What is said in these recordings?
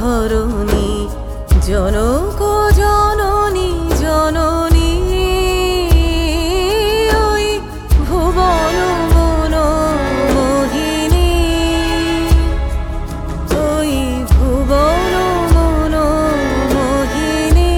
ধরণী জনক জননী জননী ওই ভুবন মন মোহিনী ওই ভুবন মন মোহিনী।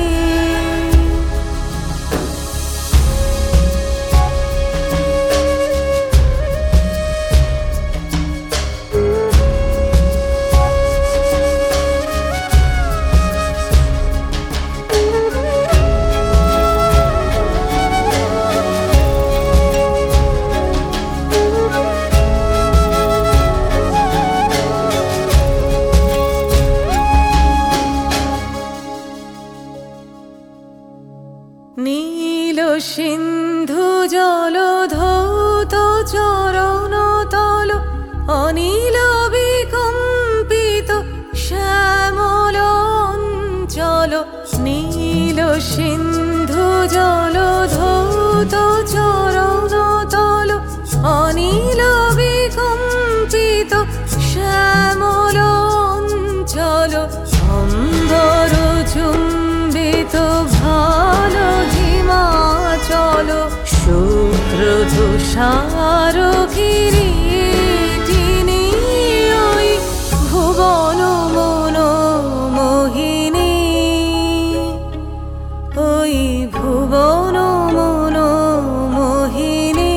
নীল সিন্ধু জলধৌত চরণ তল অনীল বিকম্পিত শ্যামল অঞ্চল। নীল সিন্ধু জলধৌত চরণ তল অনীল বিকম্পিত শ্যামল অঞ্চল। অম্বর চুম্বিত ভাল হিমাচল শুভ্র তুষার কিরীটিনী ওই ভুবন মন মোহিনী ওই ভুবন মন মোহিনী।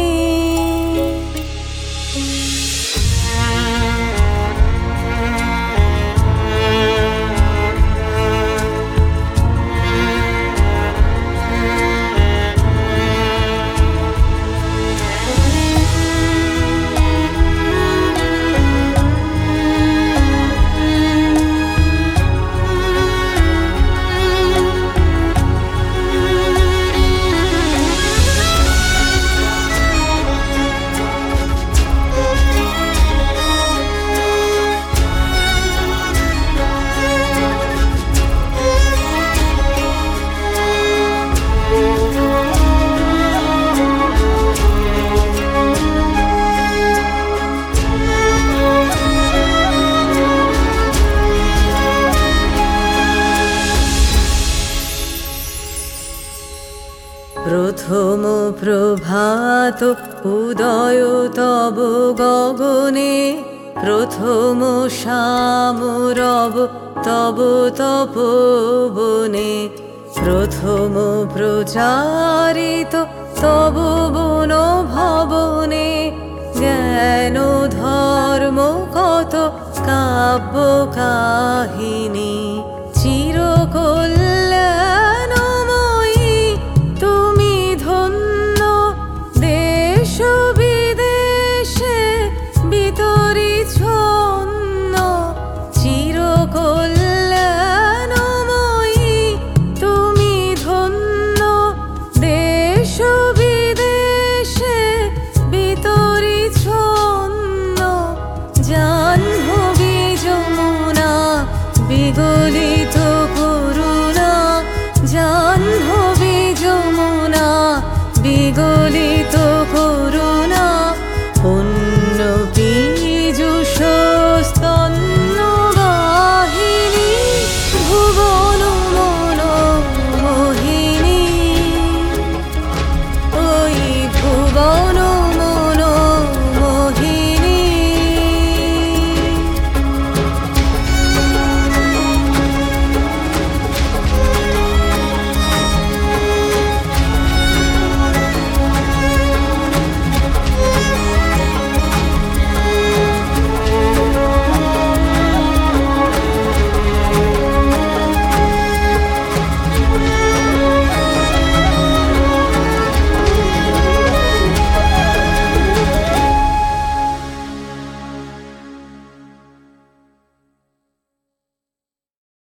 প্রথম প্রভাত উদয় তব গগনে প্রথম শামরব তব তপোবনে প্রথম প্রচারিত তব বন ভবনে জ্ঞান ধর্ম কত কাব্য কাহিনী।